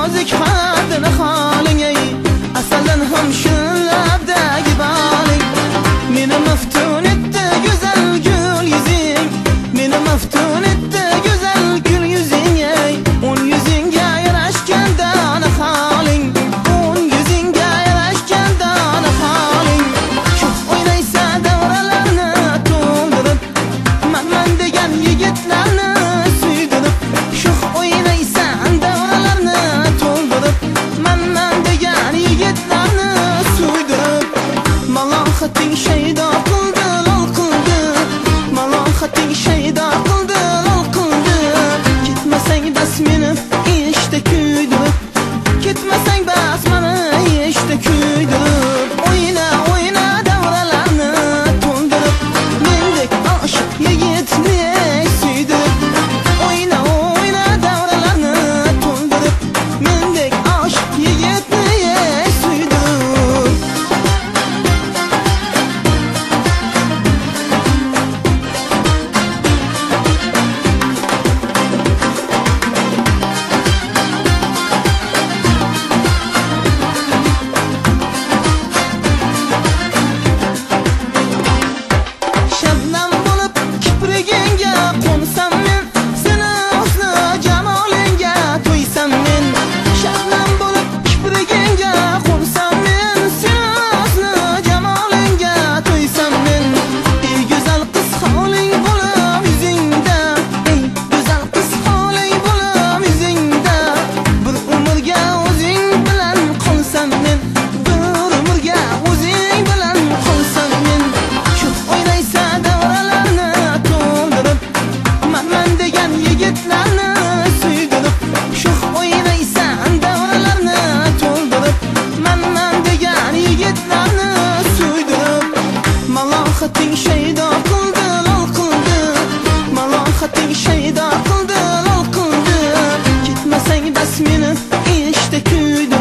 nozik haddini xoling ey asaldan ham shu labdagi boling meni maftun etdi go'zal gul yuzing meni maftun etdi go'zal gul yuzing ey o'n yuzingga yarashgan dona xoling o'n yuzingga yarashgan dona xoling shoh o'ynaysa davralarni to'ldirib man degan yigitlarni suydirib shoh o'ynaysa davralarni to'ldirib man degan yigitlarni suydirib malohating shaydo qildi lol qildi malohating shaydo qildi lol qildi ketmasang bas meni ishda kuydirib ketmasang bas meni ishda kuydirib o'yna o'yna davralarni to'ldirib mendek oshiq yigitni suydirib o'yna o'yna davralarni to'ldirib mendek oshiq yigitni suydirib shabnam bo'lib kiprigingga qo'nsam men seni husni jamolingga to'ysam men shabnam bo'lib kiprigingga qo'nsam men seni husni jamolingga to'ysam men ey go'zal qiz holing bo'lib yuzingda ey go'zal qiz holing bo'lib yuzingda bir umrga o'zing bilan qolsam men bir umrga o'zing bilan qolsam men shoh o'ynaysa davralarni to'ldirib man degan yigitlarni suydirib shoh o'ynaysa davralarni to'ldirib man degan yigitlarni suydirib malohating shaydo qildi lol qildi malohating shaydo qildi lol qildi ketmasang bas meni ishda kuydirib